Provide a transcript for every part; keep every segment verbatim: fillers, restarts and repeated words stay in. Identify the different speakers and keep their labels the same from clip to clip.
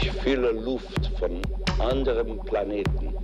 Speaker 1: Ich fühle Luft von anderem Planeten.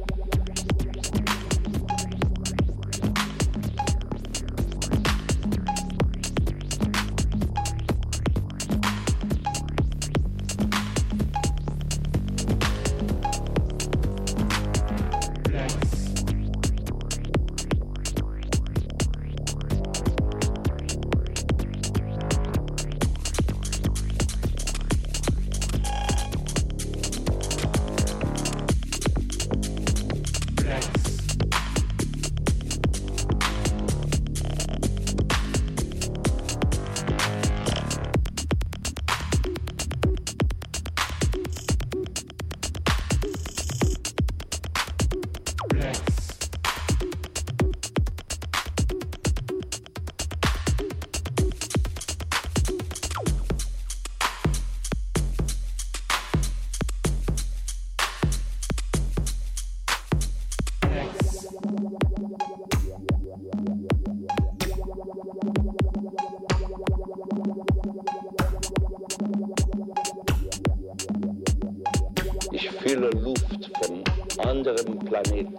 Speaker 1: Ich fühle Luft von anderem Planeten.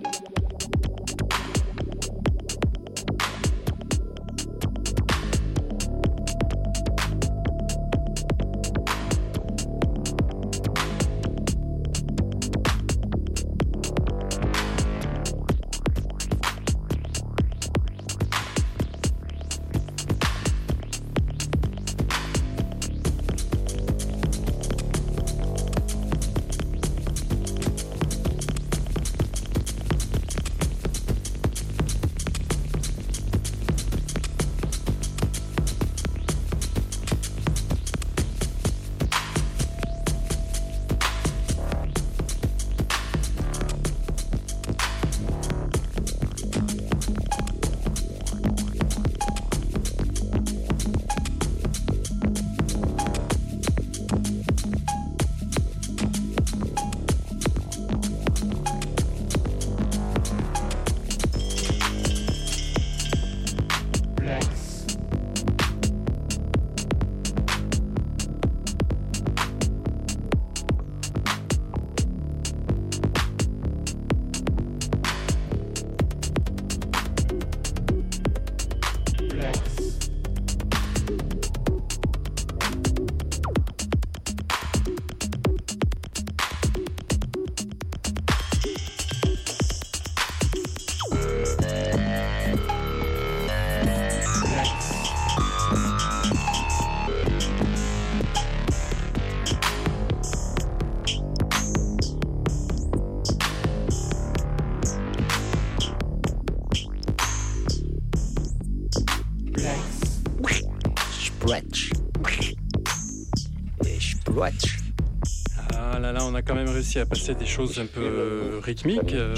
Speaker 2: Ah là là, on a quand même réussi à passer des choses un peu rythmiques. Euh,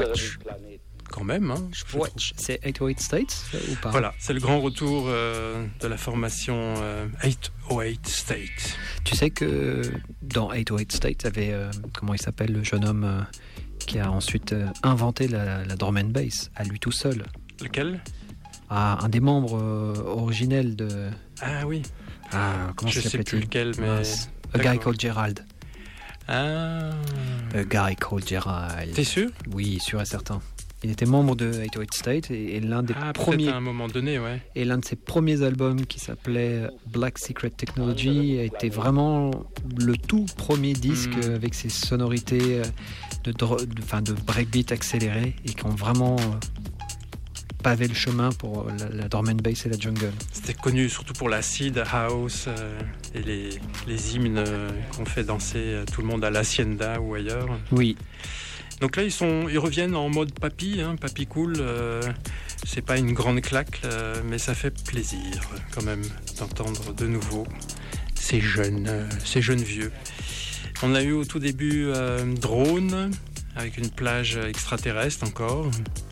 Speaker 2: quand même. Hein,
Speaker 3: c'est huit oh eight States ou pas?
Speaker 2: Voilà, c'est le grand retour euh, de la formation euh, huit oh eight States.
Speaker 3: Tu sais que dans huit oh eight States, il y avait, euh, comment il s'appelle, le jeune homme euh, qui a ensuite euh, inventé la, la drum and bass à lui tout seul.
Speaker 2: Lequel?
Speaker 3: Ah, un des membres euh, originels de...
Speaker 2: Ah oui.
Speaker 3: Ah, comment
Speaker 2: je sais plus lequel, mais...
Speaker 3: Mince. A Guy Called Gerald.
Speaker 2: Ah.
Speaker 3: A Guy Called Gerald.
Speaker 2: T'es sûr?
Speaker 3: Oui, sûr et certain. Il était membre de huit oh eight States et, et l'un des
Speaker 2: ah,
Speaker 3: premiers...
Speaker 2: à un moment donné, ouais.
Speaker 3: Et l'un de ses premiers albums qui s'appelait Black Secret Technology a été vraiment le tout premier disque mmh. avec ses sonorités de, de, de, de breakbeat accéléré et qui ont vraiment... pavé le chemin pour la, la drum and bass et la jungle.
Speaker 2: C'était connu surtout pour l'acid house euh, et les, les hymnes euh, qu'on fait danser euh, tout le monde à l'Hacienda ou ailleurs.
Speaker 3: Oui.
Speaker 2: Donc là, ils, sont, ils reviennent en mode papy, hein, papy cool. Euh, c'est pas une grande claque, euh, mais ça fait plaisir quand même d'entendre de nouveau ces jeunes, euh, ces jeunes vieux. On a eu au tout début euh, Drone, avec une plage extraterrestre encore.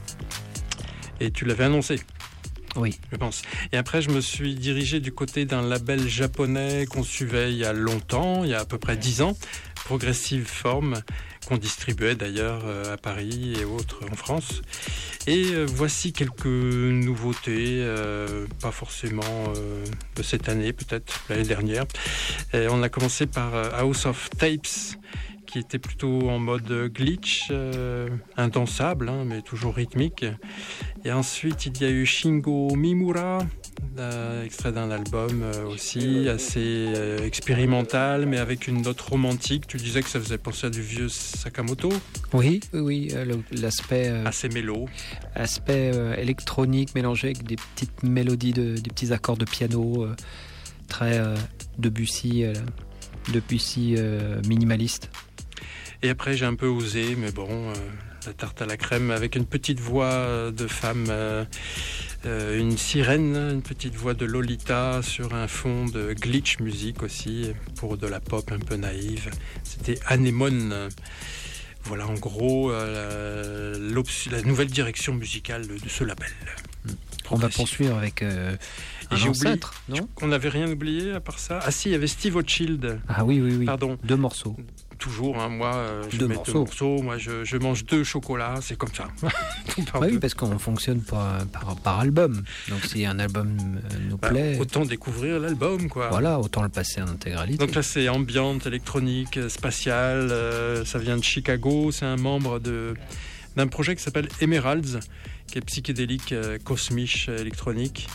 Speaker 2: Et tu l'avais annoncé.
Speaker 3: Oui.
Speaker 2: Je pense. Et après, je me suis dirigé du côté d'un label japonais qu'on suivait il y a longtemps, il y a à peu près dix ans, Progressive Form, qu'on distribuait d'ailleurs euh, à Paris et autres en France. Et euh, voici quelques nouveautés, euh, pas forcément euh, de cette année, peut-être l'année dernière. Et on a commencé par euh, House of Tapes, qui était plutôt en mode glitch, euh, indansable, hein, mais toujours rythmique. Et ensuite, il y a eu Shingo Mimura, euh, extrait d'un album euh, aussi assez euh, expérimental, mais avec une note romantique. Tu disais que ça faisait penser à du vieux Sakamoto.
Speaker 3: Oui, oui, oui, euh, le- l'aspect, euh,
Speaker 2: Assez mélo.
Speaker 3: aspect euh, électronique mélangé avec des petites mélodies, de, des petits accords de piano, euh, très euh, Debussy, euh, Debussy euh, minimaliste.
Speaker 2: Et après, j'ai un peu osé, mais bon, euh, la tarte à la crème avec une petite voix euh, de femme, euh, euh, une sirène, une petite voix de Lolita sur un fond de glitch music aussi, pour de la pop un peu naïve. C'était Anemone. Voilà en gros euh, la, la nouvelle direction musicale de, de ce label.
Speaker 3: On va poursuivre avec euh, un
Speaker 2: J'ai oublié
Speaker 3: ancêtre, non?
Speaker 2: qu'on n'avait rien oublié à part ça. Ah si, il y avait Steve Aochild.
Speaker 3: Ah oui, oui, oui.
Speaker 2: Pardon.
Speaker 3: Deux morceaux.
Speaker 2: Toujours, hein, moi, euh, je
Speaker 3: Deux
Speaker 2: mets
Speaker 3: morceaux.
Speaker 2: deux morceaux. Moi, je, je mange deux chocolats, c'est comme ça. Tout par
Speaker 3: Ah oui,
Speaker 2: deux.
Speaker 3: parce qu'on fonctionne par, par, par album. Donc si un album euh, nous
Speaker 2: Bah,
Speaker 3: plaît,
Speaker 2: autant découvrir l'album, quoi.
Speaker 3: voilà, autant le passer en intégralité.
Speaker 2: Donc là, c'est ambiante, électronique, euh, spatiale. euh, ça vient de Chicago. C'est un membre de, d'un projet qui s'appelle Emeralds, qui est psychédélique, euh, cosmique, euh, électronique.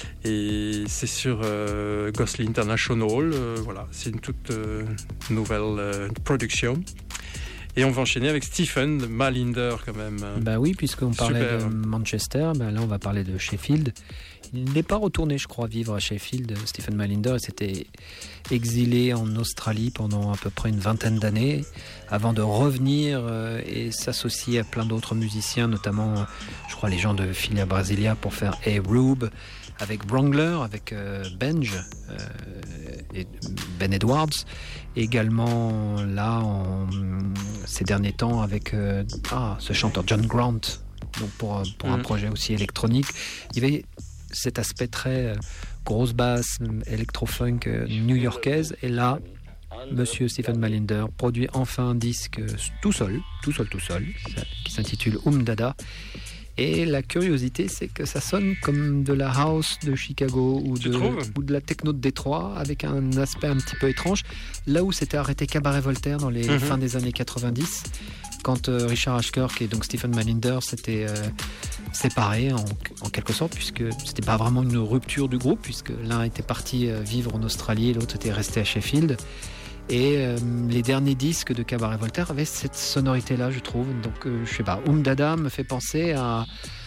Speaker 2: Et c'est sur euh, Ghostly International. euh, voilà, c'est une toute euh, nouvelle euh, production. Et on va enchaîner avec Stephen Malinder, quand même.
Speaker 3: Bah oui, puisqu'on parlait
Speaker 2: Super.
Speaker 3: de Manchester, bah là on va parler de Sheffield. Il n'est pas retourné, je crois, vivre à Sheffield. Stephen Malinder s'était exilé en Australie pendant à peu près une vingtaine d'années, avant de revenir euh, et s'associer à plein d'autres musiciens, notamment, euh, je crois, les gens de Philia Brasilia pour faire A Rube, avec Wrangler, avec euh, Benj, euh, et Ben Edwards. Également là, en, ces derniers temps, avec euh, ah, ce chanteur John Grant, donc pour, pour un
Speaker 2: Mhm.
Speaker 3: projet aussi électronique. Il y avait cet aspect très euh, grosse basse, électro-funk euh, new-yorkaise. Et là, Monsieur Stephen Malinder produit enfin un disque euh, tout seul, tout seul, tout seul, qui s'intitule Um Dada. Et la curiosité, c'est que ça sonne comme de la house de Chicago ou
Speaker 2: Tu
Speaker 3: de,
Speaker 2: trouves
Speaker 3: ou de la techno de Détroit, avec un aspect un petit peu étrange. Là où s'était arrêté Cabaret Voltaire dans les
Speaker 2: Mhm.
Speaker 3: fins des années quatre-vingt-dix, quand euh, Richard Ashkirk et donc Stephen Malinder s'étaient euh, séparés en, en quelque sorte, puisque c'était pas vraiment une rupture du groupe, puisque l'un était parti euh, vivre en Australie et l'autre était resté à Sheffield. Et euh, les derniers disques de Cabaret Voltaire avaient cette sonorité-là, je trouve. Donc, euh, je sais pas, Um Dada me fait penser à,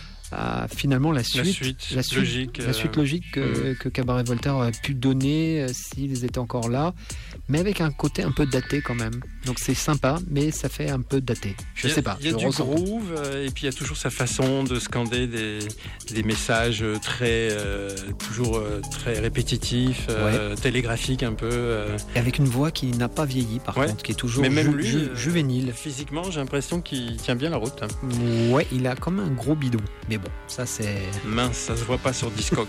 Speaker 3: à finalement la suite,
Speaker 2: La suite,
Speaker 3: la suite
Speaker 2: logique.
Speaker 3: la suite
Speaker 2: euh,
Speaker 3: logique que, que Cabaret Voltaire aurait pu donner euh, s'ils étaient encore là, mais avec un côté un peu daté quand même. Donc c'est sympa, mais ça fait un peu daté. Je
Speaker 2: Il y a-
Speaker 3: sais pas.
Speaker 2: Il y a
Speaker 3: je
Speaker 2: du
Speaker 3: ressens.
Speaker 2: groove euh, et puis il y a toujours sa façon de scander des, des messages très, euh, toujours euh, très répétitifs, euh, télégraphiques un peu. euh.
Speaker 3: Et avec une voix qui n'a pas vieilli, par
Speaker 2: Ouais.
Speaker 3: contre, qui est toujours
Speaker 2: Mais même
Speaker 3: ju-
Speaker 2: lui,
Speaker 3: ju-
Speaker 2: euh,
Speaker 3: juvénile.
Speaker 2: Physiquement, j'ai l'impression qu'il tient bien la route.
Speaker 3: Ouais, il a comme un gros bidon. Mais bon, ça c'est.
Speaker 2: Mince, ça se voit pas sur Discog.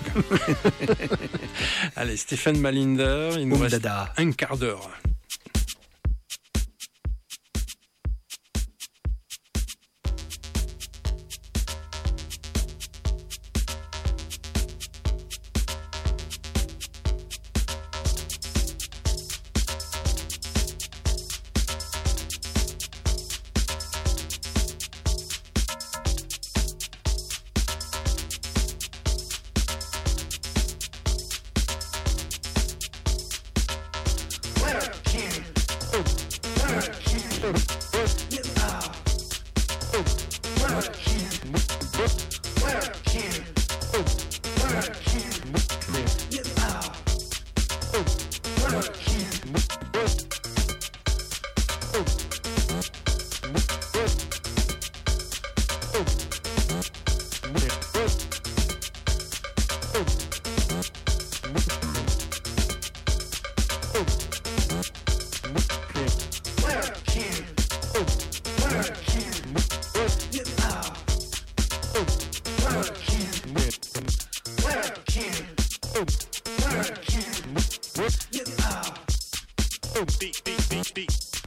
Speaker 2: Allez, Stephen Malinder, il nous
Speaker 3: Um
Speaker 2: reste
Speaker 3: Dada.
Speaker 2: un quart d'heure.
Speaker 4: Beat, beat, beat, beat.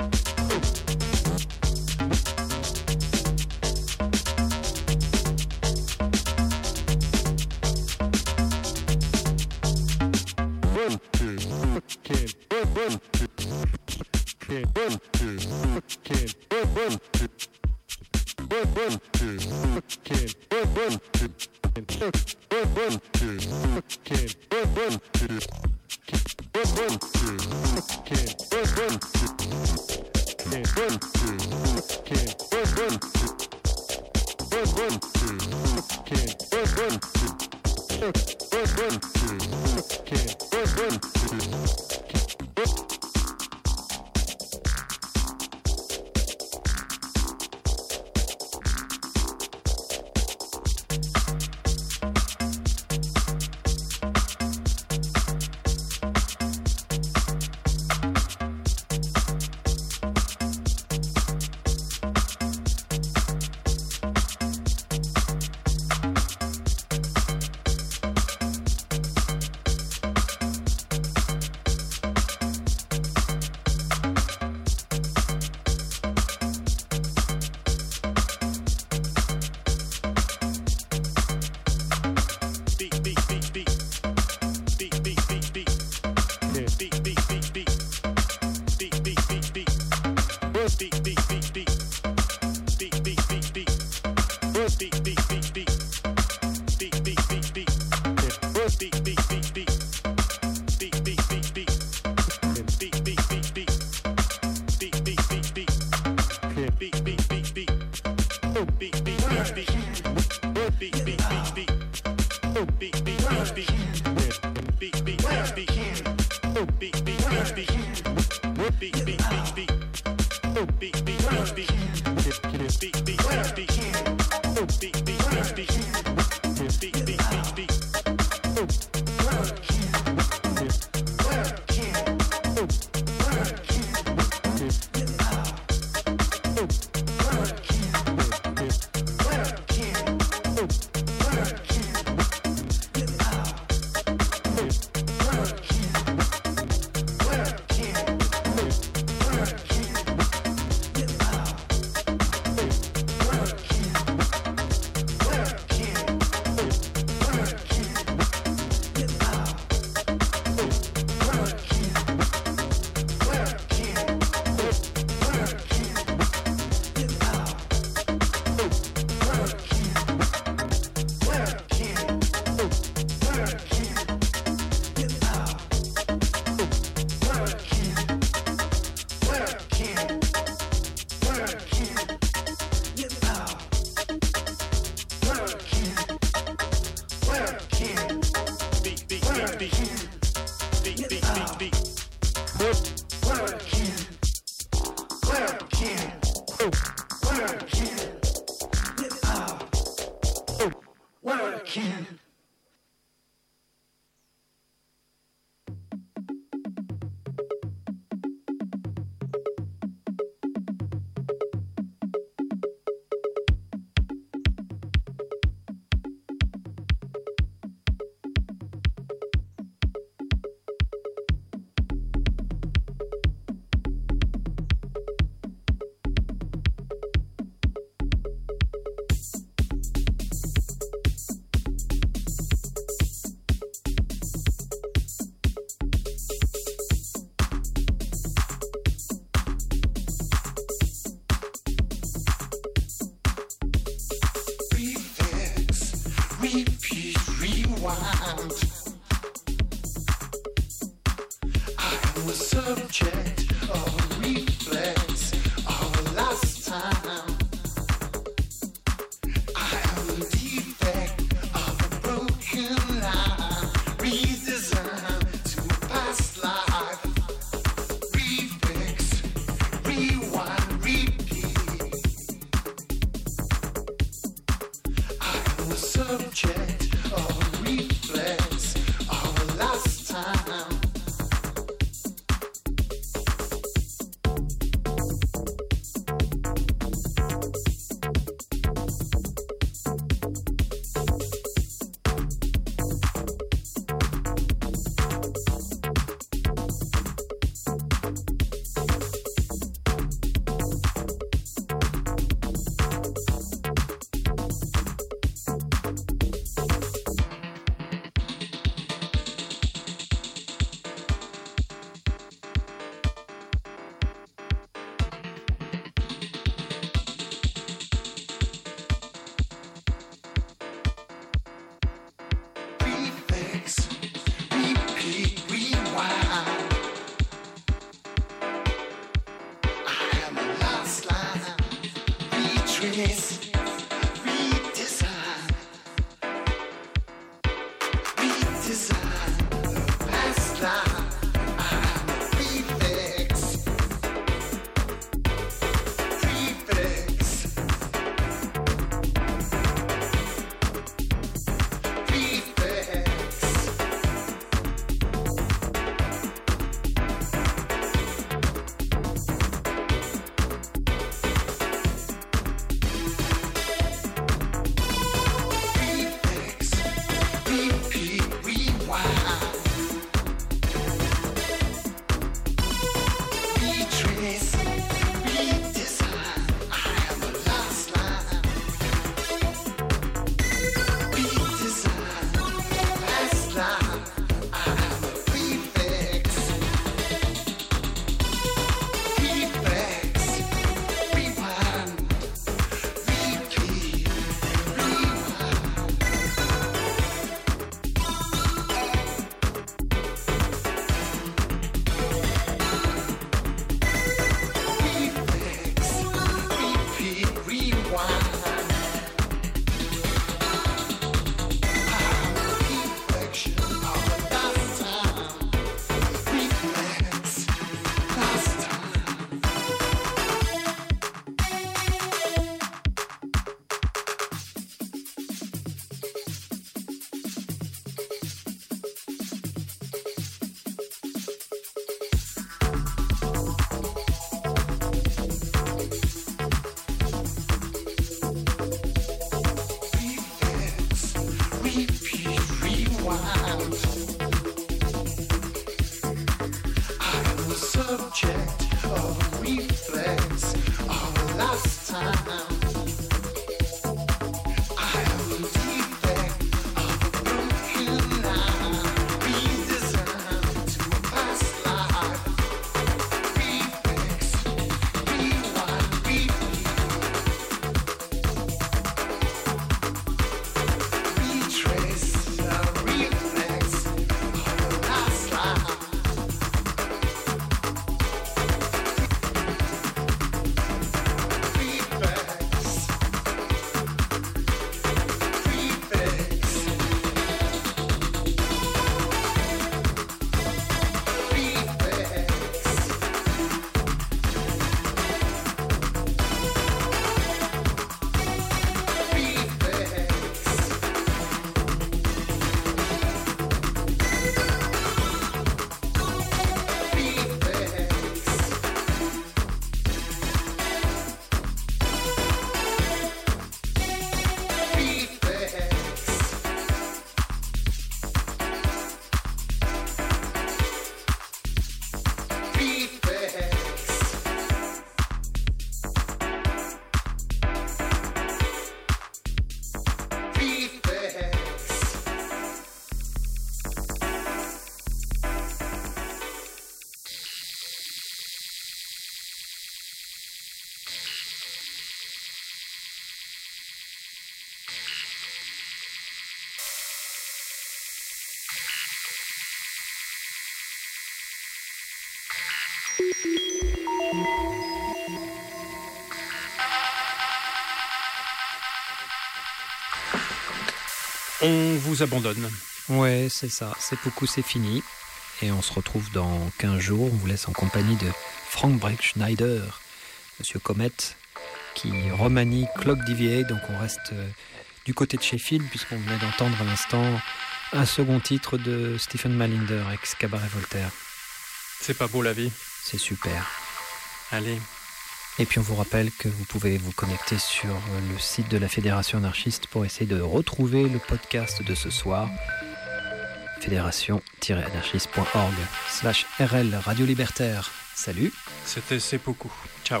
Speaker 2: On vous abandonne.
Speaker 3: Ouais, c'est ça. Seppuku, c'est fini. Et on se retrouve dans quinze jours. On vous laisse en compagnie de Frank Breckschneider, Monsieur Comet, qui remanie Clock D V A. Donc on reste du côté de Sheffield, puisqu'on venait d'entendre à l'instant un second titre de Stephen Mallinder, ex-Cabaret Voltaire.
Speaker 2: C'est pas beau la vie.
Speaker 3: C'est super.
Speaker 2: Allez.
Speaker 3: Et puis on vous rappelle que vous pouvez vous connecter sur le site de la Fédération anarchiste pour essayer de retrouver le podcast de ce soir. fédération tiret anarchiste point org slash R L Radio Libertaire. Salut.
Speaker 2: C'était Seppuku. Ciao.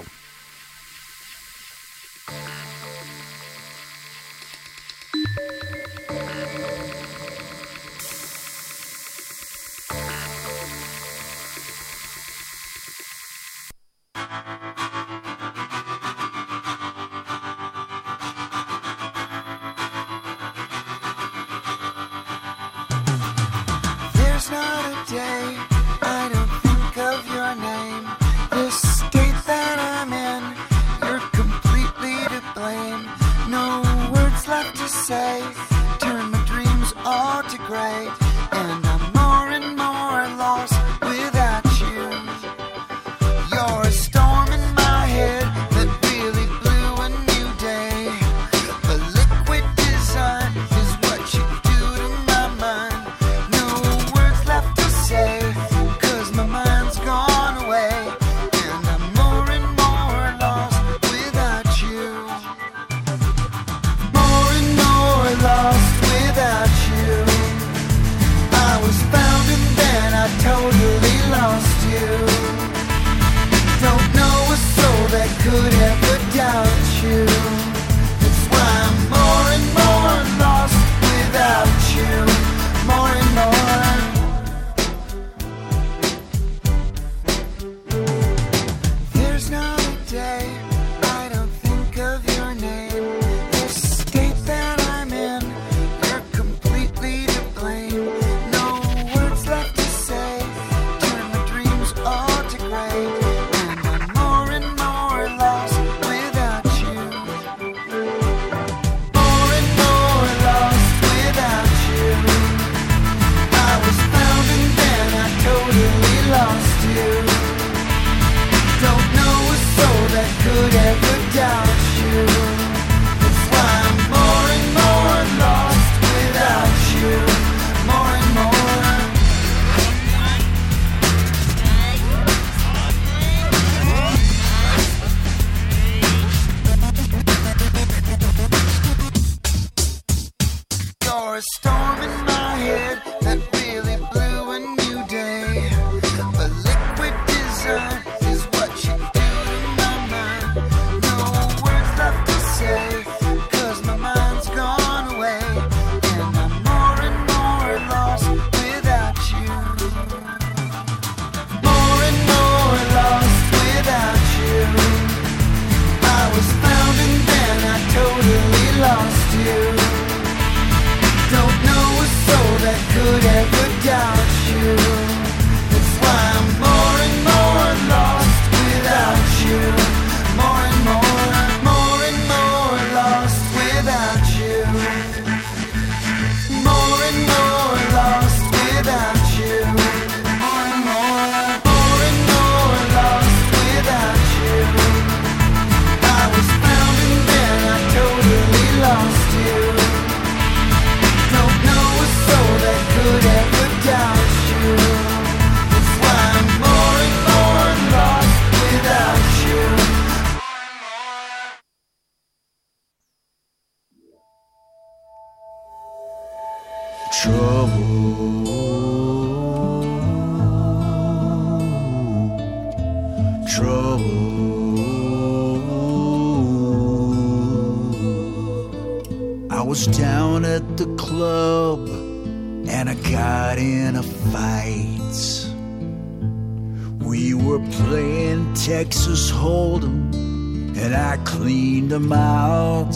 Speaker 4: Texas Hold'em, and I cleaned them out.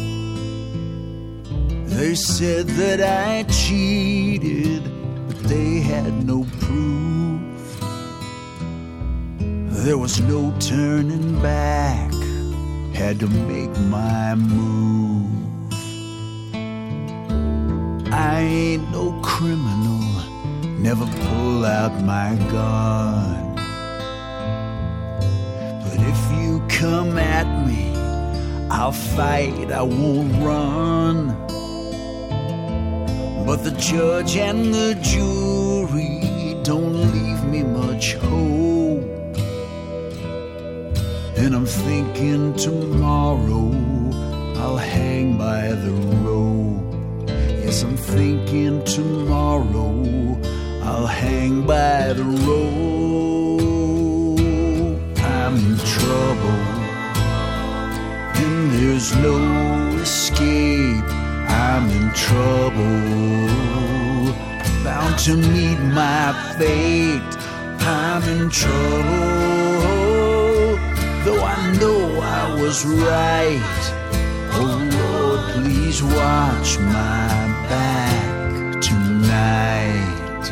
Speaker 4: They said that I cheated, but they had no proof. There was no turning back, had to make my move. I ain't no criminal, never pull out my gun. But if you come at me, I'll fight, I won't run. But the judge and the jury don't leave me much hope. And I'm thinking tomorrow I'll hang by the rope. Yes, I'm thinking tomorrow I'll hang by the rope. I'm in trouble, and there's no escape. I'm in trouble, bound to meet my fate. I'm in trouble, though I know I was right. Oh Lord, please watch my back tonight.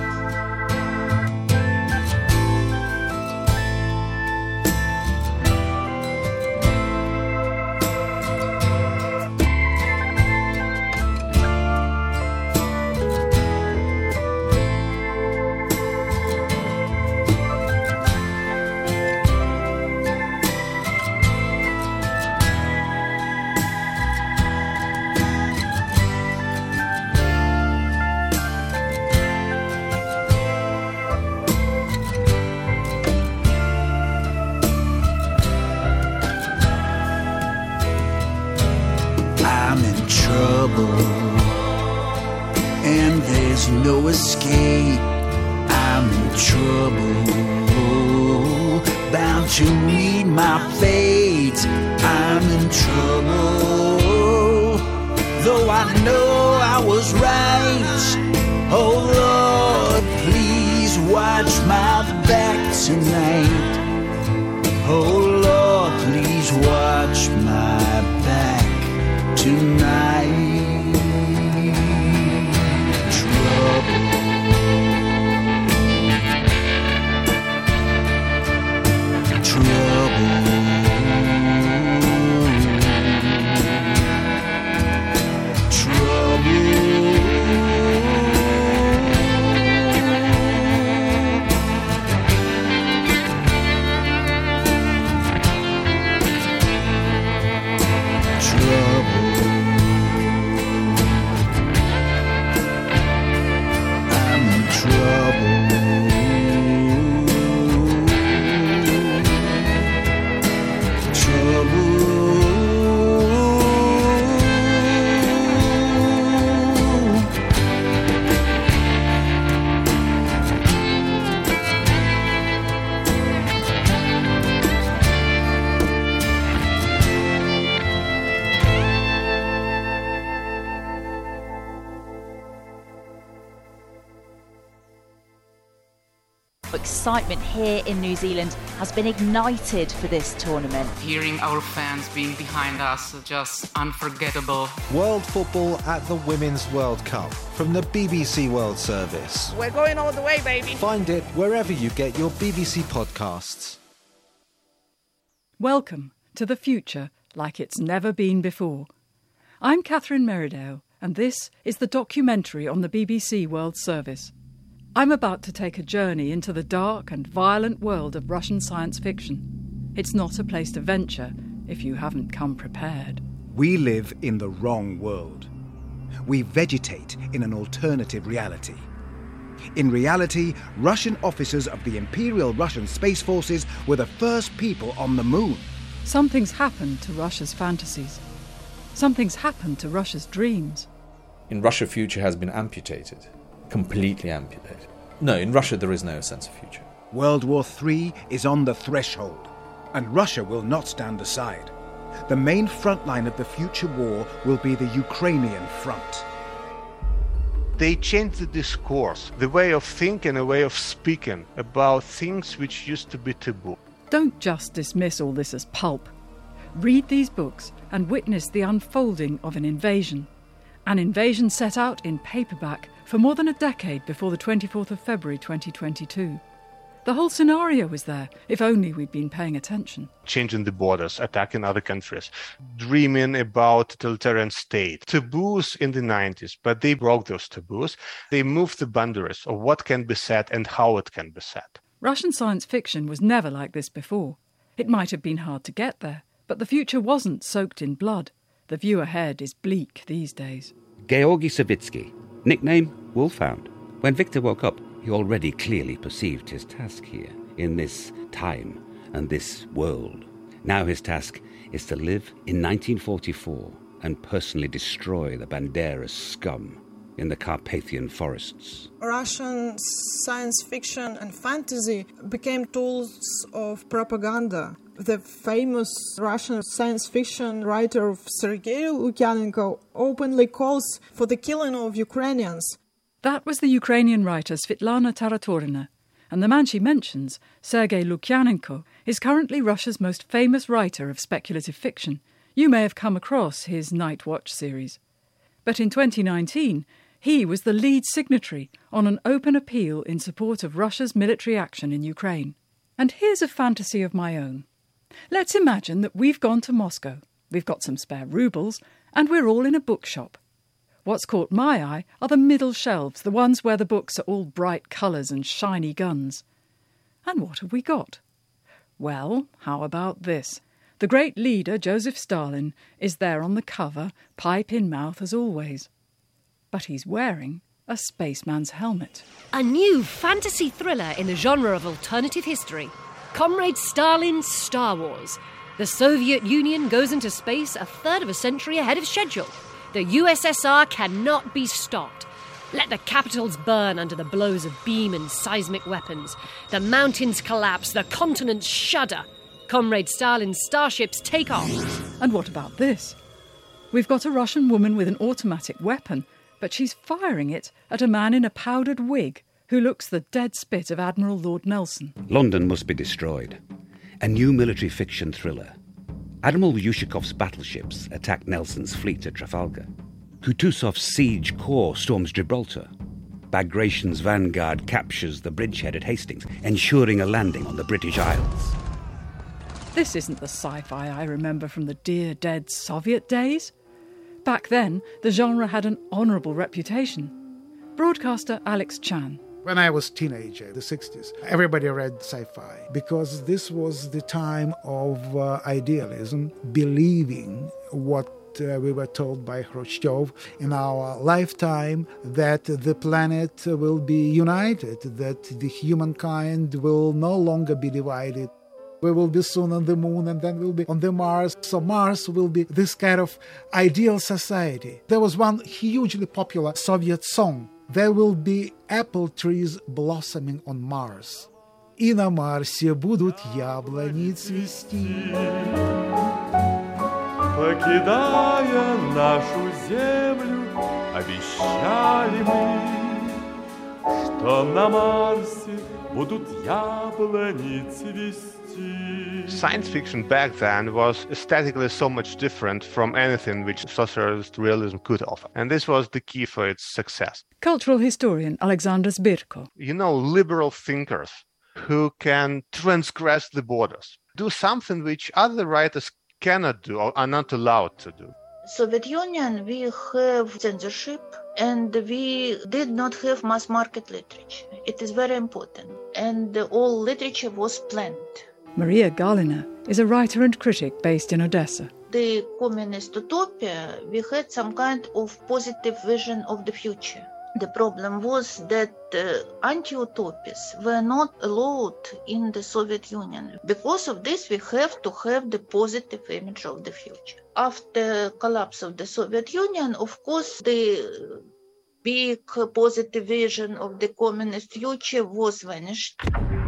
Speaker 4: And there's no escape. I'm in trouble, bound to meet my fate. I'm in trouble, though I know I was right. Oh Lord, please watch my back tonight. Oh Lord, please watch my back tonight.
Speaker 5: Excitement here in New Zealand has been ignited for this tournament.
Speaker 6: Hearing our fans being behind us is just unforgettable.
Speaker 7: World football at the Women's World Cup from the B B C World Service.
Speaker 8: We're going all the way, baby.
Speaker 7: Find it wherever you get your B B C podcasts.
Speaker 9: Welcome to the future like it's never been before. I'm Catherine Merridale, and this is the documentary on the B B C World Service. I'm about to take a journey into the dark and violent world of Russian science fiction. It's not a place to venture if you haven't come prepared.
Speaker 10: We live in the wrong world. We vegetate in an alternative reality. In reality, Russian officers of the Imperial Russian Space Forces were the first people on the moon.
Speaker 9: Something's happened to Russia's fantasies. Something's happened to Russia's dreams.
Speaker 11: In Russia, future has been amputated. Completely amputated. No, in Russia there is no sense of future.
Speaker 10: World War Three is on the threshold, and Russia will not stand aside. The main front line of the future war will be the Ukrainian front.
Speaker 12: They changed the discourse, the way of thinking, a way of speaking about things which used to be taboo.
Speaker 9: Don't just dismiss all this as pulp. Read these books and witness the unfolding of an invasion. An invasion set out in paperback for more than a decade before the twenty-fourth of February twenty twenty-two. The whole scenario was there, if only we'd been paying attention.
Speaker 12: Changing the borders, attacking other countries, dreaming about totalitarian state. Taboos in the nineties, but they broke those taboos. They moved the boundaries of what can be said and how it can be said.
Speaker 9: Russian science fiction was never like this before. It might have been hard to get there, but the future wasn't soaked in blood. The view ahead is bleak these days.
Speaker 8: Georgy Savitsky, nickname Wolfhound. When Victor woke up, he already clearly perceived his task here, in this time and this world. Now his task is to live in nineteen forty-four and personally destroy the Banderas scum in the Carpathian forests.
Speaker 13: Russian science fiction and fantasy became tools of propaganda. The famous Russian science fiction writer Sergei Lukyanenko openly calls for the killing of Ukrainians.
Speaker 9: That was the Ukrainian writer Svetlana Taratorina, and the man she mentions, Sergei Lukyanenko, is currently Russia's most famous writer of speculative fiction. You may have come across his Night Watch series. But in twenty nineteen, he was the lead signatory on an open appeal in support of Russia's military action in Ukraine. And here's a fantasy of my own. Let's imagine that we've gone to Moscow, we've got some spare rubles, and we're all in a bookshop. What's caught my eye are the middle shelves, the ones where the books are all bright colours and shiny guns. And what have we got? Well, how about this? The great leader, Joseph Stalin, is there on the cover, pipe in mouth as always. But he's wearing a spaceman's helmet.
Speaker 14: A new fantasy thriller in the genre of alternative history. Comrade Stalin's Star Wars. The Soviet Union goes into space a third of a century ahead of schedule. The U S S R cannot be stopped. Let the capitals burn under the blows of beam and seismic weapons. The mountains collapse, the continents shudder. Comrade Stalin's starships take off.
Speaker 9: And what about this? We've got a Russian woman with an automatic weapon, but she's firing it at a man in a powdered wig who looks the dead spit of Admiral Lord Nelson.
Speaker 8: London must be destroyed. A new military fiction thriller. Admiral Yushikov's battleships attack Nelson's fleet at Trafalgar. Kutuzov's siege corps storms Gibraltar. Bagration's vanguard captures the bridgehead at Hastings, ensuring a landing on the British Isles.
Speaker 9: This isn't the sci-fi I remember from the dear dead Soviet days. Back then, the genre had an honourable reputation. Broadcaster Alex Chan.
Speaker 15: When I was a teenager, the sixties, everybody read sci-fi because this was the time of uh, idealism, believing what uh, we were told by Khrushchev in our lifetime, that the planet will be united, that the humankind will no longer be divided. We will be soon on the moon and then we'll be on the Mars. So Mars will be this kind of ideal society. There was one hugely popular Soviet song. There will be apple trees blossoming on Mars. И на Марсе будут яблони цвести.
Speaker 16: Покидая нашу землю, обещали мы, что на Марсе будут яблони цвести.
Speaker 12: Science fiction back then was aesthetically so much different from anything which socialist realism could offer. And this was the key for its success.
Speaker 9: Cultural historian Alexander Zbirko.
Speaker 12: You know, liberal thinkers who can transgress the borders, do something which other writers cannot do or are not allowed to do.
Speaker 17: Soviet Union, we have censorship and we did not have mass market literature. It is very important. And all literature was planned.
Speaker 9: Maria Galina is a writer and critic based in Odessa.
Speaker 17: The communist utopia, we had some kind of positive vision of the future. The problem was that uh, anti-utopias were not allowed in the Soviet Union. Because of this, we have to have the positive image of the future. After collapse of the Soviet Union, of course, the big positive vision of the communist future was vanished.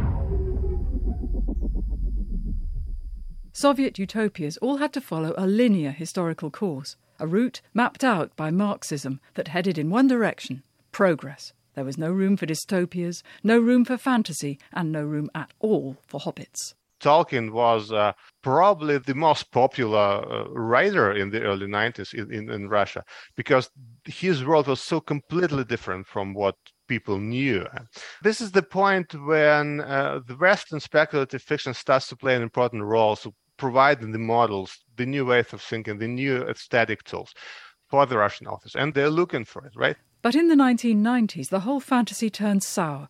Speaker 9: Soviet utopias all had to follow a linear historical course, a route mapped out by Marxism that headed in one direction, progress. There was no room for dystopias, no room for fantasy, and no room at all for hobbits.
Speaker 12: Tolkien was uh, probably the most popular uh, writer in the early nineties in, in, in Russia because his world was so completely different from what people knew. This is the point when uh, the Western speculative fiction starts to play an important role, so providing the models, the new ways of thinking, the new aesthetic tools for the Russian authors. And they're looking for it, right?
Speaker 9: But in the nineteen nineties, the whole fantasy turned sour.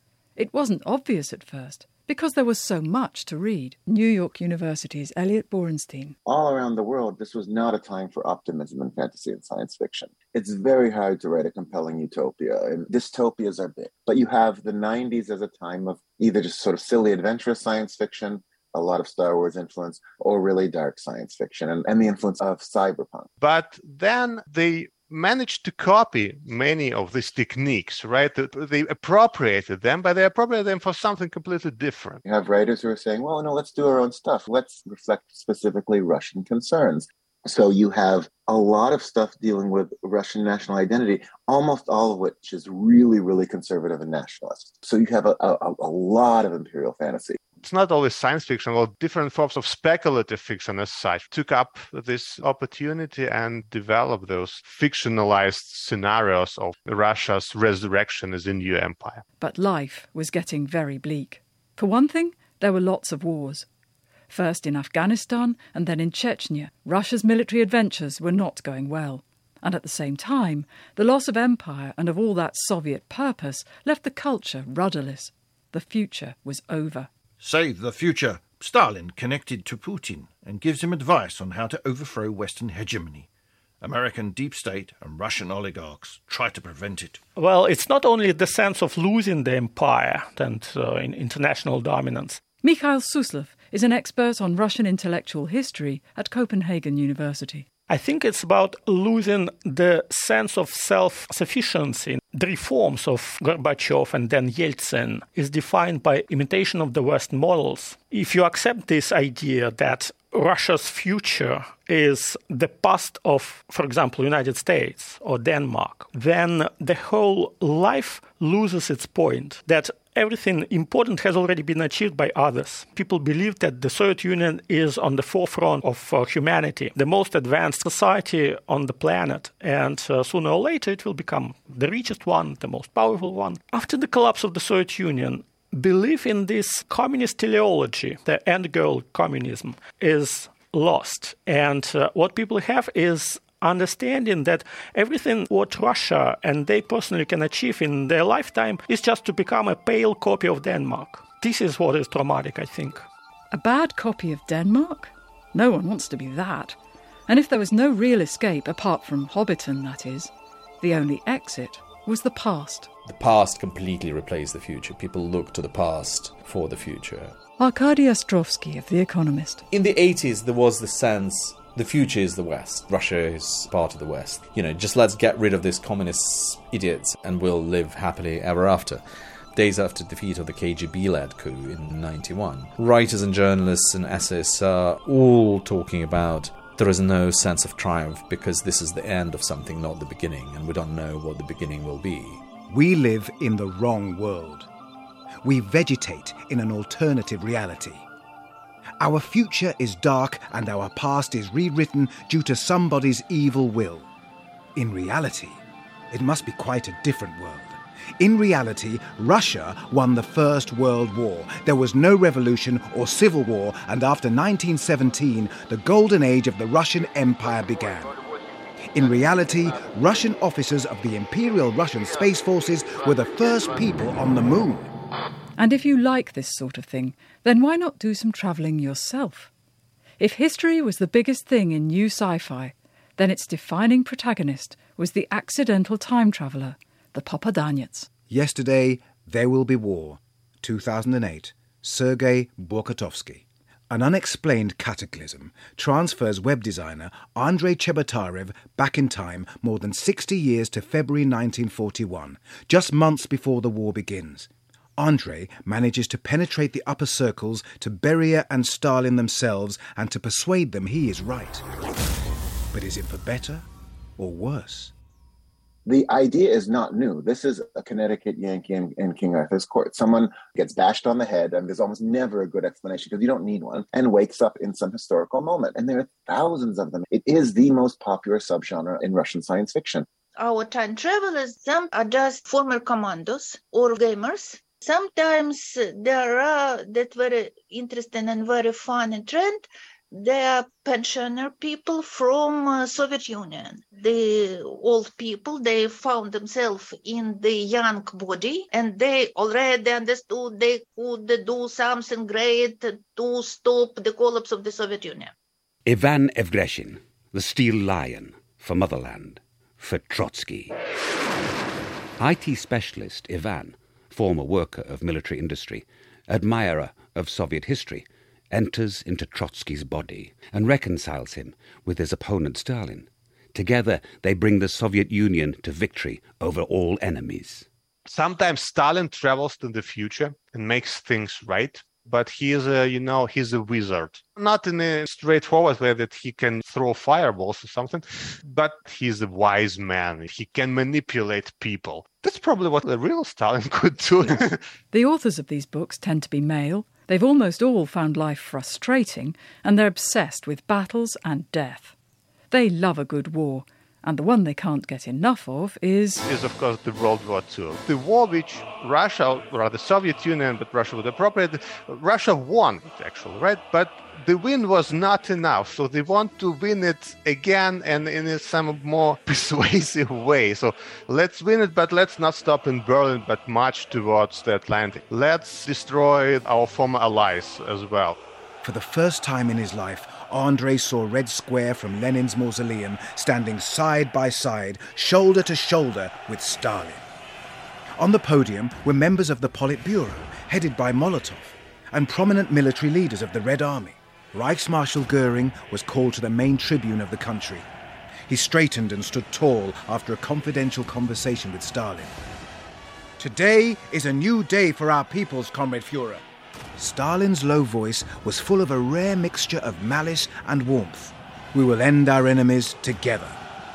Speaker 9: It wasn't obvious at first, because there was so much to read. New York University's Elliot Borenstein.
Speaker 18: All around the world, this was not a time for optimism in fantasy and science fiction. It's very hard to write a compelling utopia, and dystopias are big. But you have the nineties as a time of either just sort of silly, adventurous science fiction, a lot of Star Wars influence, or really dark science fiction, and, and the influence of cyberpunk.
Speaker 12: But then they managed to copy many of these techniques, right? They appropriated them, but they appropriated them for something completely different.
Speaker 18: You have writers who are saying, well, no, let's do our own stuff. Let's reflect specifically Russian concerns. So you have a lot of stuff dealing with Russian national identity, almost all of which is really, really conservative and nationalist. So you have a, a, a lot of imperial fantasy.
Speaker 12: It's not always science fiction, well, different forms of speculative fiction as such took up this opportunity and developed those fictionalized scenarios of Russia's resurrection as a new empire.
Speaker 9: But life was getting very bleak. For one thing, there were lots of wars. First in Afghanistan and then in Chechnya, Russia's military adventures were not going well. And at the same time, the loss of empire and of all that Soviet purpose left the culture rudderless. The future was over.
Speaker 19: Say the future. Stalin connected to Putin and gives him advice on how to overthrow Western hegemony. American deep state and Russian oligarchs try to prevent it.
Speaker 20: Well, it's not only the sense of losing the empire and uh, in international dominance.
Speaker 9: Mikhail Suslov is an expert on Russian intellectual history at Copenhagen University.
Speaker 20: I think it's about losing the sense of self-sufficiency. The reforms of Gorbachev and then Yeltsin is defined by imitation of the West models. If you accept this idea that Russia's future is the past of, for example, United States or Denmark, then the whole life loses its point, that everything important has already been achieved by others. People believe that the Soviet Union is on the forefront of uh, humanity, the most advanced society on the planet, and uh, sooner or later it will become the richest one, the most powerful one. After the collapse of the Soviet Union, belief in this communist teleology, the end goal communism, is lost. And uh, what people have is understanding that everything what Russia and they personally can achieve in their lifetime is just to become a pale copy of Denmark. This is what is traumatic, I think.
Speaker 9: A bad copy of Denmark? No one wants to be that. And if there was no real escape, apart from Hobbiton, that is, the only exit was the past.
Speaker 11: The past completely replaced the future. People look to the past for the future.
Speaker 9: Arkady Ostrovsky of The Economist.
Speaker 11: In the eighties, there was the sense the future is the West. Russia is part of the West. You know, just let's get rid of these communist idiots and we'll live happily ever after. Days after the defeat of the K G B-led coup in ninety-one, writers and journalists and essayists are all talking about there is no sense of triumph because this is the end of something, not the beginning, and we don't know what the beginning will be.
Speaker 10: We live in the wrong world. We vegetate in an alternative reality. Our future is dark and our past is rewritten due to somebody's evil will. In reality, it must be quite a different world. In reality, Russia won the First World War. There was no revolution or civil war, and after nineteen seventeen, the golden age of the Russian Empire began. In reality, Russian officers of the Imperial Russian Space Forces were the first people on the moon.
Speaker 9: And if you like this sort of thing, then why not do some travelling yourself? If history was the biggest thing in new sci-fi, then its defining protagonist was the accidental time traveller, the Popadanets.
Speaker 10: Yesterday, There Will Be War, two thousand eight, Sergei Borkatovsky. An unexplained cataclysm transfers web designer Andrei Chebotarev back in time more than sixty years to February nineteen forty-one, just months before the war begins. Andrei manages to penetrate the upper circles to Beria and Stalin themselves and to persuade them he is right. But is it for better or worse?
Speaker 18: The idea is not new. This is a Connecticut Yankee in, in King Arthur's court. Someone gets bashed on the head, and there's almost never a good explanation because you don't need one, and wakes up in some historical moment. And there are thousands of them. It is the most popular subgenre in Russian science fiction.
Speaker 17: Our time travelers, some are just former commandos or gamers. Sometimes there are that very interesting and very funny trend. They are pensioner people from uh, Soviet Union. The old people, they found themselves in the young body and they already understood they could do something great to stop the collapse of the Soviet Union.
Speaker 8: Ivan Evgreshin, the Steel Lion, for motherland, for Trotsky. I T specialist Ivan, former worker of military industry, admirer of Soviet history, enters into Trotsky's body and reconciles him with his opponent Stalin. Together they bring the Soviet Union to victory over all enemies.
Speaker 12: Sometimes Stalin travels to the future and makes things right, but he is a, you know, he's a wizard. Not in a straightforward way that he can throw fireballs or something, but he's a wise man. He can manipulate people. That's probably what the real Stalin could do.
Speaker 9: The authors of these books tend to be male. They've almost all found life frustrating, and they're obsessed with battles and death. They love a good war, and the one they can't get enough of is...
Speaker 12: is, of course, the World War Two. The war which Russia, or the Soviet Union, but Russia would appropriate, Russia won, actually, right? But the win was not enough, so they want to win it again and in some more persuasive way. So let's win it, but let's not stop in Berlin, but march towards the Atlantic. Let's destroy our former allies as well.
Speaker 10: For the first time in his life, Andrei saw Red Square from Lenin's mausoleum standing side by side, shoulder to shoulder with Stalin. On the podium were members of the Politburo, headed by Molotov, and prominent military leaders of the Red Army. Reichsmarshal Goering was called to the main tribune of the country. He straightened and stood tall after a confidential conversation with Stalin. "Today is a new day for our peoples, Comrade Führer." Stalin's low voice was full of a rare mixture of malice and warmth. "We will end our enemies together."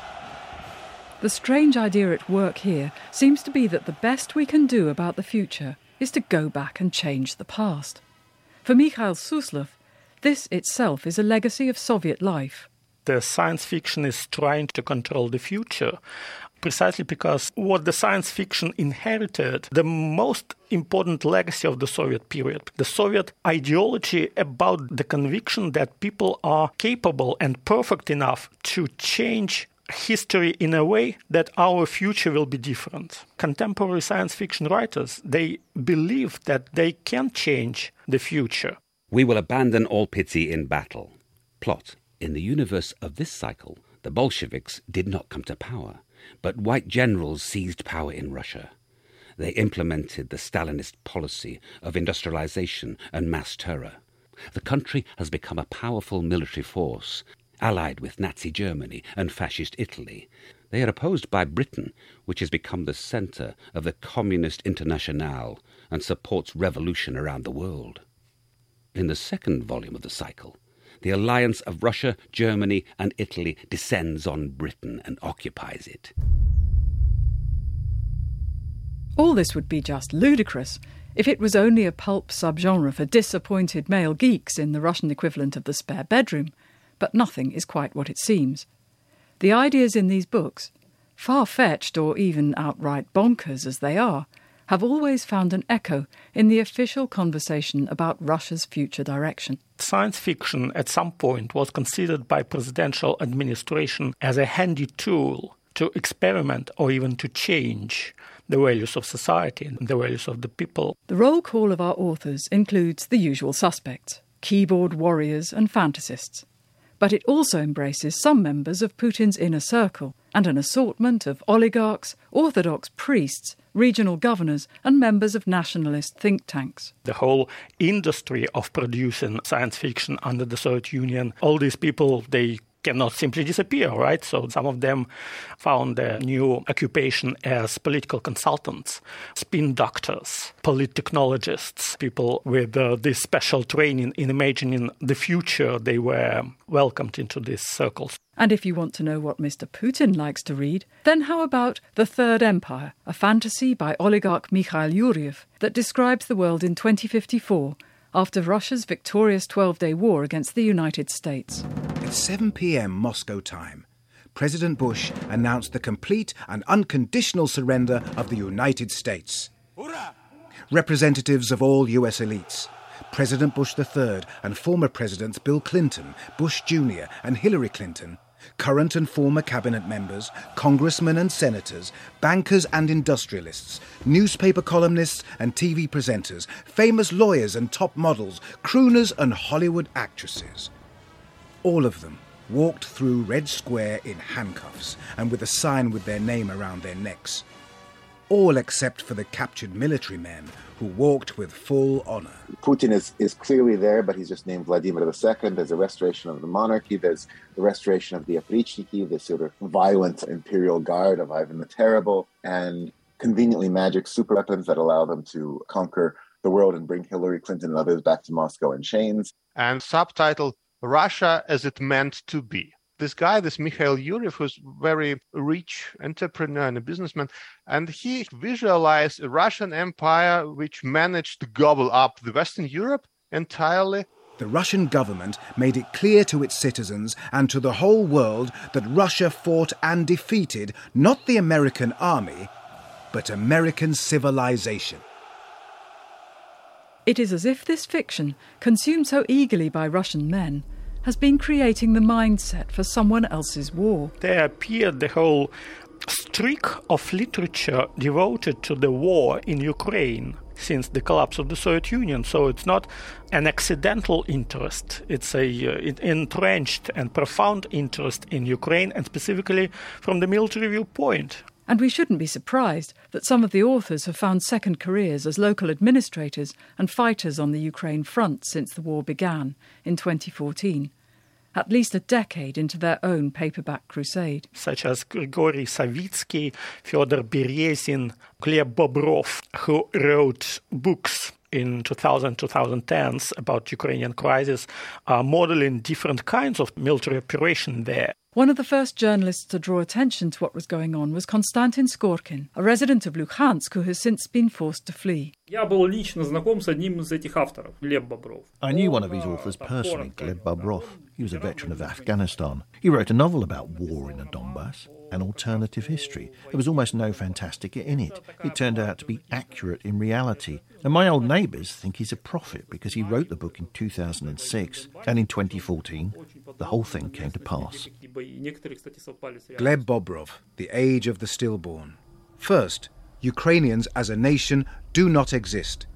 Speaker 9: The strange idea at work here seems to be that the best we can do about the future is to go back and change the past. For Mikhail Suslov, this itself is a legacy of Soviet life.
Speaker 20: The science fiction is trying to control the future, precisely because what the science fiction inherited, the most important legacy of the Soviet period, the Soviet ideology about the conviction that people are capable and perfect enough to change history in a way that our future will be different. Contemporary science fiction writers, they believe that they can change the future.
Speaker 8: We will abandon all pity in battle. Plot. In the universe of this cycle, the Bolsheviks did not come to power, but white generals seized power in Russia. They implemented the Stalinist policy of industrialization and mass terror. The country has become a powerful military force, allied with Nazi Germany and Fascist Italy. They are opposed by Britain, which has become the centre of the Communist Internationale and supports revolution around the world. In the second volume of the cycle, the alliance of Russia, Germany and Italy descends on Britain and occupies it.
Speaker 9: All this would be just ludicrous if it was only a pulp subgenre for disappointed male geeks in the Russian equivalent of the spare bedroom, but nothing is quite what it seems. The ideas in these books, far-fetched or even outright bonkers as they are, have always found an echo in the official conversation about Russia's future direction.
Speaker 20: Science fiction at some point was considered by presidential administration as a handy tool to experiment or even to change the values of society and the values of the people.
Speaker 9: The roll call of our authors includes the usual suspects, keyboard warriors and fantasists. But it also embraces some members of Putin's inner circle and an assortment of oligarchs, orthodox priests, regional governors and members of nationalist think tanks.
Speaker 20: The whole industry of producing science fiction under the Soviet Union, all these people, they cannot simply disappear, right? So some of them found their new occupation as political consultants, spin doctors, polittechnologists, people with uh, this special training in imagining the future. They were welcomed into these circles.
Speaker 9: And if you want to know what Mister Putin likes to read, then how about The Third Empire, a fantasy by oligarch Mikhail Yuriev that describes the world in twenty fifty-four, after Russia's victorious twelve-day war against the United States.
Speaker 10: At seven p.m. Moscow time, President Bush announced the complete and unconditional surrender of the United States. Representatives of all U S elites, President Bush the third and former Presidents Bill Clinton, Bush Junior and Hillary Clinton, current and former cabinet members, congressmen and senators, bankers and industrialists, newspaper columnists and T V presenters, famous lawyers and top models, crooners and Hollywood actresses. All of them walked through Red Square in handcuffs and with a sign with their name around their necks. All except for the captured military men who walked with full honor.
Speaker 18: Putin is, is clearly there, but he's just named Vladimir the Second. There's a restoration of the monarchy. There's the restoration of the Oprichniki, the sort of violent imperial guard of Ivan the Terrible, and conveniently magic super weapons that allow them to conquer the world and bring Hillary Clinton and others back to Moscow in chains.
Speaker 12: And subtitle, Russia as it meant to be. This guy, this Mikhail Yuriev, who's very rich entrepreneur and a businessman, and he visualized a Russian empire which managed to gobble up the Western Europe entirely.
Speaker 10: The Russian government made it clear to its citizens and to the whole world that Russia fought and defeated not the American army, but American civilization.
Speaker 9: It is as if this fiction, consumed so eagerly by Russian men, has been creating the mindset for someone else's war.
Speaker 20: There appeared the whole streak of literature devoted to the war in Ukraine since the collapse of the Soviet Union. So it's not an accidental interest. It's a uh, entrenched and profound interest in Ukraine, and specifically from the military viewpoint.
Speaker 9: And we shouldn't be surprised that some of the authors have found second careers as local administrators and fighters on the Ukraine front since the war began in twenty fourteen, at least a decade into their own paperback crusade.
Speaker 20: Such as Grigory Savitsky, Fyodor Berezin, Gleb Bobrov, who wrote books in two thousand, twenty tens about Ukrainian crisis, uh, modeling different kinds of military operation there.
Speaker 9: One of the first journalists to draw attention to what was going on was Konstantin Skorkin, a resident of Luhansk who has since been forced to flee.
Speaker 21: I
Speaker 19: knew one of his authors personally, Gleb Bobrov. He was a veteran of Afghanistan. He wrote a novel about war in the Donbass, an alternative history. There was almost no fantastic in it. It turned out to be accurate in reality. And my old neighbours think he's a prophet because he wrote the book in two thousand six, and in twenty fourteen, the whole thing came to pass.
Speaker 10: Gleb Bobrov, The Age of the Stillborn. First, Ukrainians as a nation do not exist.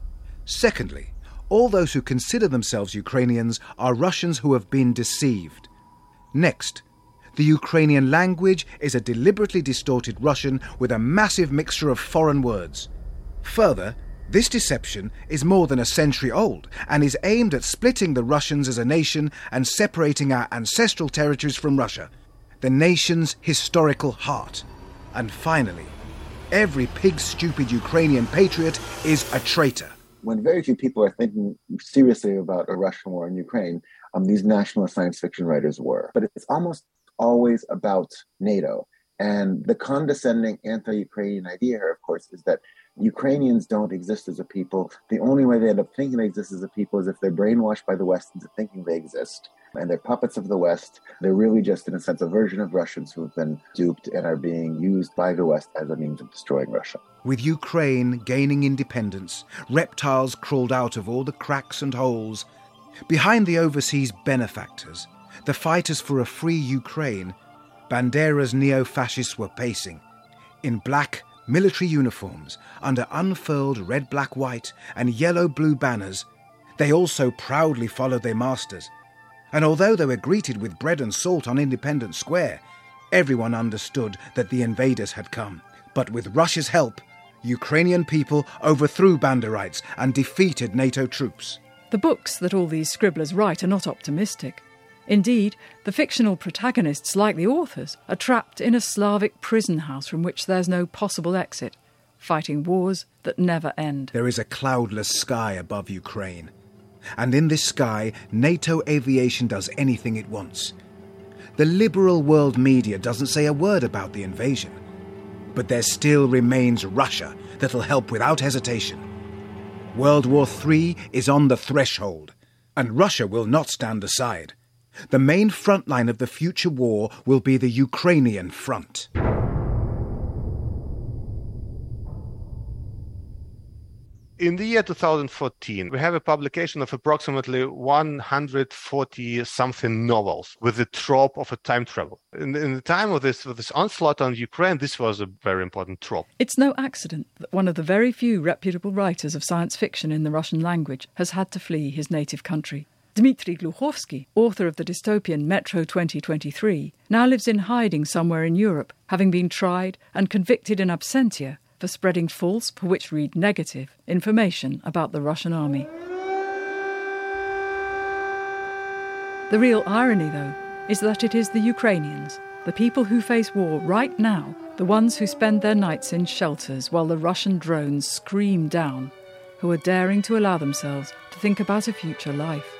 Speaker 10: Secondly, all those who consider themselves Ukrainians are Russians who have been deceived. Next, the Ukrainian language is a deliberately distorted Russian with a massive mixture of foreign words. Further, this deception is more than a century old and is aimed at splitting the Russians as a nation and separating our ancestral territories from Russia, the nation's historical heart. And finally, every pig-stupid Ukrainian patriot is a traitor.
Speaker 18: When very few people are thinking seriously about a Russian war in Ukraine, um, these nationalist science fiction writers were. But it's almost always about NATO. And the condescending anti-Ukrainian idea here, of course, is that Ukrainians don't exist as a people. The only way they end up thinking they exist as a people is if they're brainwashed by the West into thinking they exist. And they're puppets of the West. They're really just, in a sense, a version of Russians who have been duped and are being used by the West as a means of destroying Russia.
Speaker 10: With Ukraine gaining independence, reptiles crawled out of all the cracks and holes. Behind the overseas benefactors, the fighters for a free Ukraine, Bandera's neo-fascists were pacing, in black military uniforms, under unfurled red, black, white and yellow, blue banners. They also proudly followed their masters. And although they were greeted with bread and salt on Independence Square, everyone understood that the invaders had come. But with Russia's help, Ukrainian people overthrew Banderites and defeated NATO troops.
Speaker 9: The books that all these scribblers write are not optimistic. Indeed, the fictional protagonists, like the authors, are trapped in a Slavic prison house from which there's no possible exit, fighting wars that never end.
Speaker 10: There is a cloudless sky above Ukraine. And in this sky, NATO aviation does anything it wants. The liberal world media doesn't say a word about the invasion. But there still remains Russia that'll help without hesitation. World War Three is on the threshold, and Russia will not stand aside. The main front line of the future war will be the Ukrainian front.
Speaker 12: In the year two thousand fourteen, we have a publication of approximately one hundred forty something novels with the trope of a time travel. In, in the time of this, of this onslaught on Ukraine, this was a very important trope.
Speaker 9: It's no accident that one of the very few reputable writers of science fiction in the Russian language has had to flee his native country. Dmitry Gluchovsky, author of the dystopian Metro twenty twenty-three, now lives in hiding somewhere in Europe, having been tried and convicted in absentia for spreading false, for which read negative, information about the Russian army. The real irony, though, is that it is the Ukrainians, the people who face war right now, the ones who spend their nights in shelters while the Russian drones scream down, who are daring to allow themselves to think about a future life.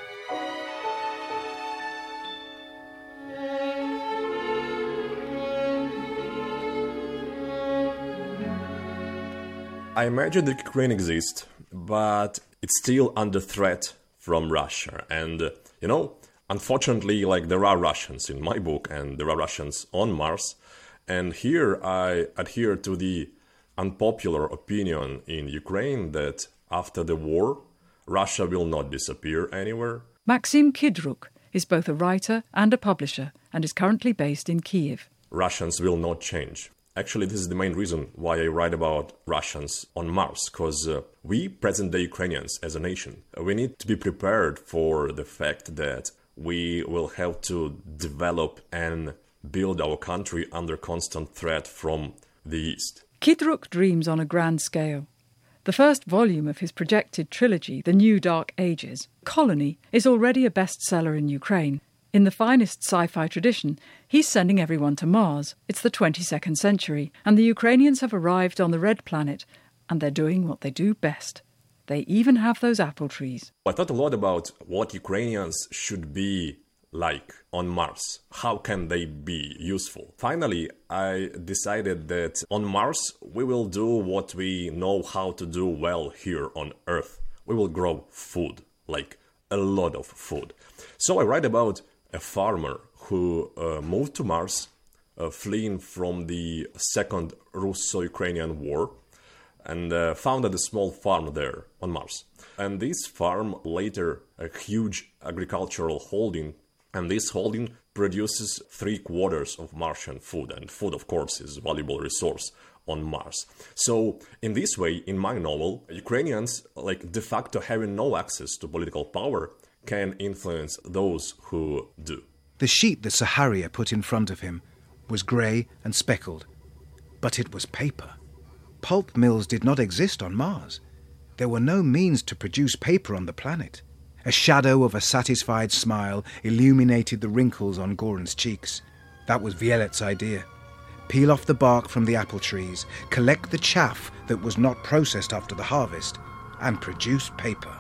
Speaker 21: I imagine that Ukraine exists, but it's still under threat from Russia. And, uh, you know, unfortunately, like, there are Russians in my book, and there are Russians on Mars. And here I adhere to the unpopular opinion in Ukraine that after the war, Russia will not disappear anywhere.
Speaker 9: Maxim Kidruk is both a writer and a publisher and is currently based in Kiev.
Speaker 21: Russians will not change. Actually, this is the main reason why I write about Russians on Mars, because uh, we, present-day Ukrainians, as a nation, uh, we need to be prepared for the fact that we will have to develop and build our country under constant threat from the East.
Speaker 9: Kidruk dreams on a grand scale. The first volume of his projected trilogy, The New Dark Ages, Colony, is already a bestseller in Ukraine. In the finest sci-fi tradition, he's sending everyone to Mars. It's the twenty-second century, and the Ukrainians have arrived on the Red Planet, and they're doing what they do best. They even have those apple trees.
Speaker 21: I thought a lot about what Ukrainians should be like on Mars. How can they be useful? Finally, I decided that on Mars, we will do what we know how to do well here on Earth. We will grow food, like a lot of food. So I write about a farmer who uh, moved to Mars, uh, fleeing from the Second Russo-Ukrainian War, and uh, founded a small farm there on Mars. And this farm later a huge agricultural holding, and this holding produces three quarters of Martian food, and food, of course, is a valuable resource on Mars. So in this way, in my novel, Ukrainians, like de facto having no access to political power, can influence those who do.
Speaker 10: The sheet that Saharia put in front of him was grey and speckled, but it was paper. Pulp mills did not exist on Mars. There were no means to produce paper on the planet. A shadow of a satisfied smile illuminated the wrinkles on Goran's cheeks. That was Violet's idea. Peel off the bark from the apple trees, collect the chaff that was not processed after the harvest, and produce paper.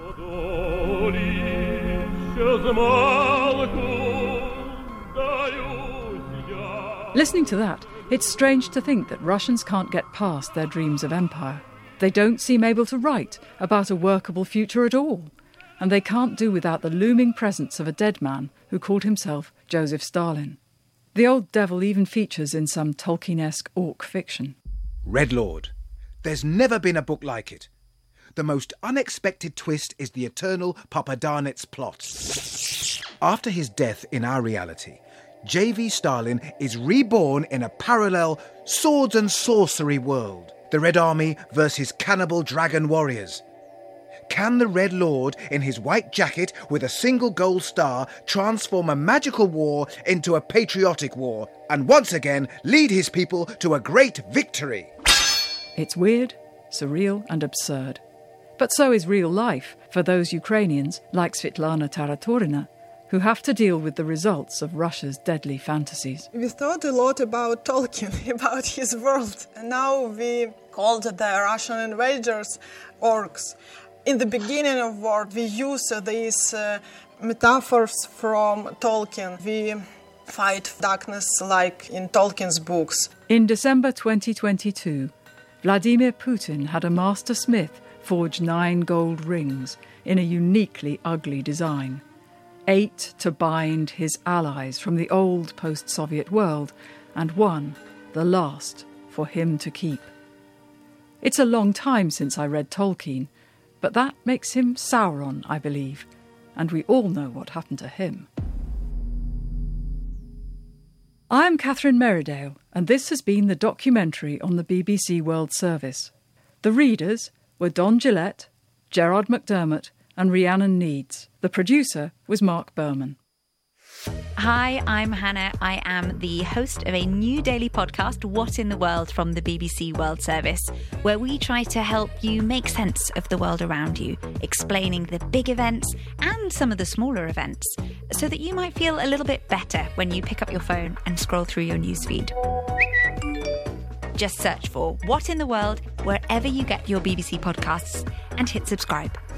Speaker 9: Listening to that, it's strange to think that Russians can't get past their dreams of empire. They don't seem able to write about a workable future at all, and they can't do without the looming presence of a dead man who called himself Joseph Stalin. The old devil even features in some Tolkien-esque orc fiction.
Speaker 10: Red Lord. There's never been a book like it. The most unexpected twist is the eternal Papadanets plot. After his death in our reality, J V Stalin is reborn in a parallel swords and sorcery world. The Red Army versus cannibal dragon warriors. Can the Red Lord, in his white jacket with a single gold star, transform a magical war into a patriotic war and once again lead his people to a great victory?
Speaker 9: It's weird, surreal and absurd. But so is real life for those Ukrainians, like Svetlana Taratorina, who have to deal with the results of Russia's deadly fantasies.
Speaker 13: We thought a lot about Tolkien, about his world, and now we called the Russian invaders orcs. In the beginning of war, we use these uh, metaphors from Tolkien. We fight darkness like in Tolkien's books.
Speaker 9: In December twenty twenty-two, Vladimir Putin had a master smith forge nine gold rings in a uniquely ugly design. eight to bind his allies from the old post-Soviet world, and one, the last, for him to keep. It's a long time since I read Tolkien, but that makes him Sauron, I believe, and we all know what happened to him. I'm Catherine Merridale, and this has been the documentary on the B B C World Service. The readers were Don Gillette, Gerard McDermott and Rhiannon Needs. The producer was Mark Berman.
Speaker 1: Hi, I'm Hannah. I am the host of a new daily podcast, What in the World, from the B B C World Service, where we try to help you make sense of the world around you, explaining the big events and some of the smaller events, so that you might feel a little bit better when you pick up your phone and scroll through your newsfeed. Just search for What in the World wherever you get your B B C podcasts and hit subscribe.